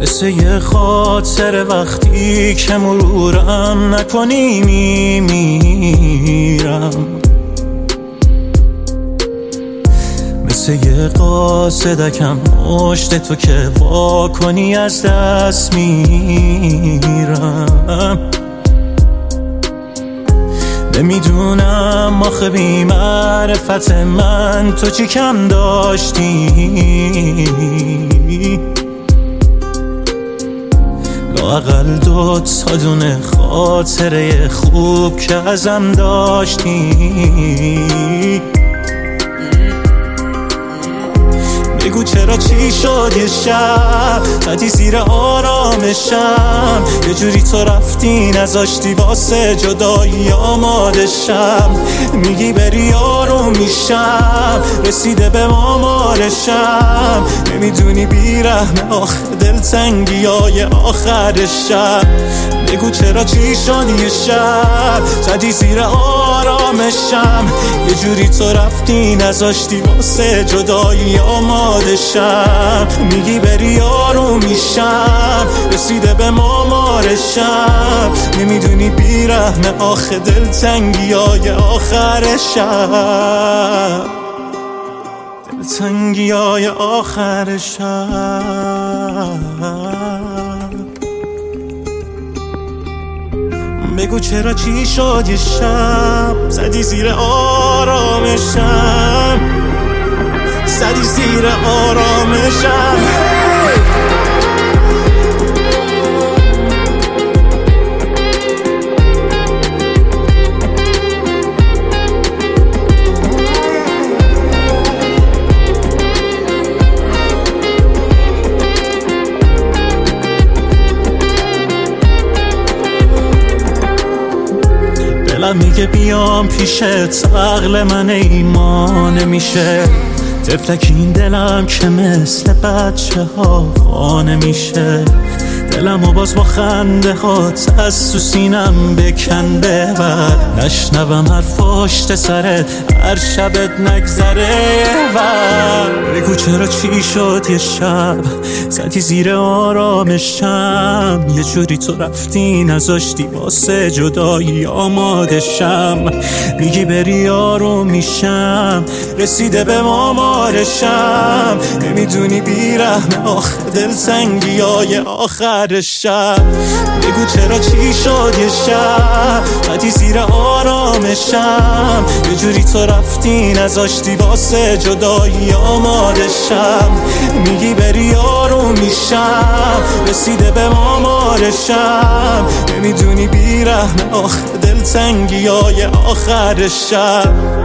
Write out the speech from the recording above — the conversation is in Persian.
مثل یه خاطر وقتی که مرورم نکنی میمیرم، مثل یه قاصدکم مشت تو که وا کنی از دست میرم. نمیدونم آخه بی معرفت من تو چی کم داشتی، لااقل 2 تا دونه خاطره خوب که ازم داشتی. بگو چرا چی شد یه شب زدی زیر آرامشم، یه جوری تو رفتی نذاشتی واسه جدایی آمادشم. میگی بری آروم میشم، رسیده به آمارشم، نمیدونی بیرحم آخه دلتنگی های آخرشم. بگو چرا چی شد یه شب زدی زیر آرامشم، یه جوری تو رفتی نذاشتی واسه جدایی آمادشم. میگی بری آروم میشم، رسیده به آمارشم، نمیدونی بیرحم آخه دلتنگی های آخرشم، دلتنگی های آخرشم. بگو چرا چی شد یه شب زدی زیر آرامشم، زدی زیر آرامشم. دلم میگه بیام پیشت، عقل من ایمان نمیشه، طفلک این دلم که مثل بچه ها خانه میشه. دلمو باز با خنده هات از تو سینم بکن ببر، نشنوم حرف پشت سرت هر شبت نگذره ور. بگو چرا چی شد یه شب زدی زیر آرامشم، یه جوری تو رفتی نذاشتی واسه جدایی آمادشم. میگی بری آروم میشم، رسیده به آمارشم، نمیدونی بیرحم آخه دلتنگی های آخرشم. بگو چرا چی شد یه شب زدی زیر آرامشم، یه جوری تو رفتی نذاشتی واسه جدایی آمادشم. میگی بری آروم میشم، رسیده به آمارشم، نمیدونی بیرحم آخه دلتنگی های آخرشم.